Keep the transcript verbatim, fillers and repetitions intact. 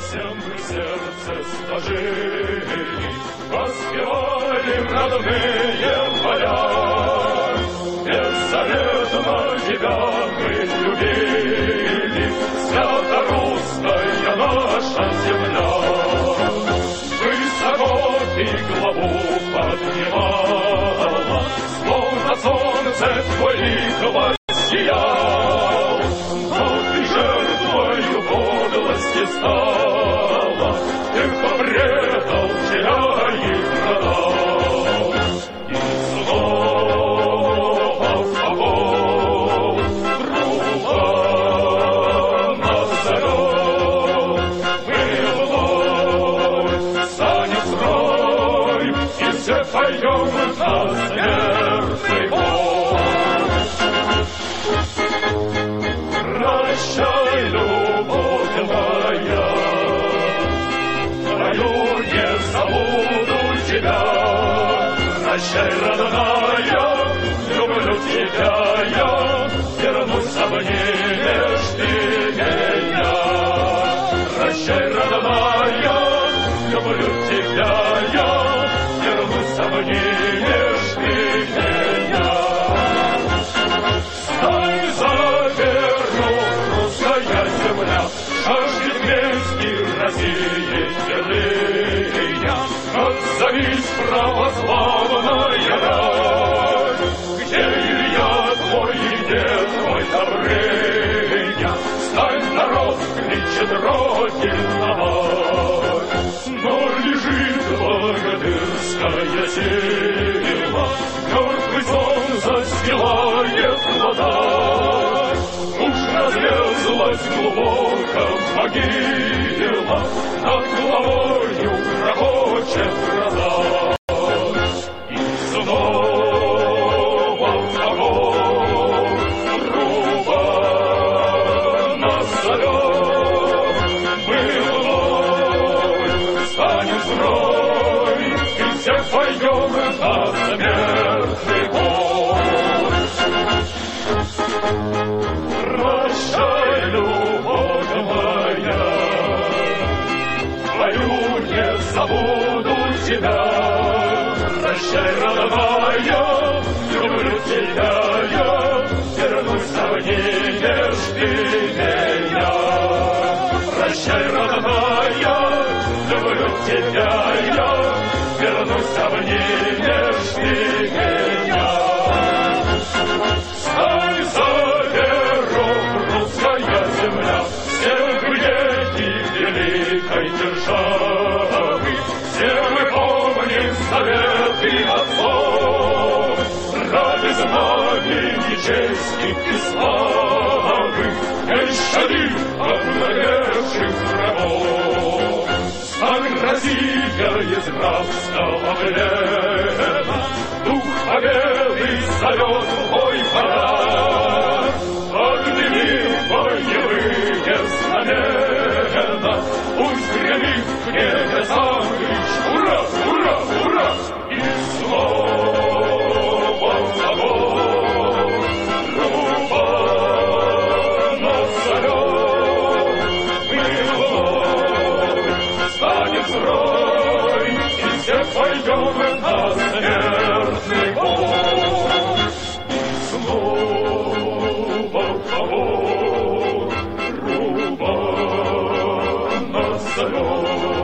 всем мы сердце сложили, воспевали родные поля. Беззаветно тебя мы любили, свято-русская наша земля. Высоко ты главу поднимала, словно солнце твой лик воссиял. Но ты жертвою подлости стала, ты попредал, теряя продал. И снова в огонь грубо нас зовет. Мы вновь станем строй, и все пойдем на смертный бой. Прощай, любовь моя, твою не забуду тебя. Прощай, родная, люблю тебя я, вернусь обнимешь ты меня. Прощай, родная, люблю тебя я, вернусь обнимешь ты меня. Стой за веру, русская земля, жаждет мести России земля. Отзовись, православная рать, где Илья твой и дед твой Добрыня. Стань, народ, кричит Родина мать. Но лежит богатырская сила, мертвый сон застилает глаза. Уж разлезлась глубоко могила, над головою грохочет гроза. И снова в огонь грубо нас зовет. Мы вновь станем строй, и все пойдем на смертный бой. Прощай, любовь моя, твою не забуду тебя. Прощай, родная, люблю тебя я, вернусь обнимешь ты меня. Прощай, родная, люблю тебя я, вернусь обнимешь ты меня. Стой за веру, русская земля, все дети великой державы, все мы помним заветы отцов. Ради знамени чести и славы, не щади обнаглевших врагов. Стань, Россия, из рабского плена, дух победы зовет в бой пора. Подними боевые знамена, пусть гремит в небесах лишь ура, ура, ура. И снова в огонь грубо нас зовет. Мы вновь станем строй, и все пойдем на смертный бой. Снова в огонь грубо нас зовет.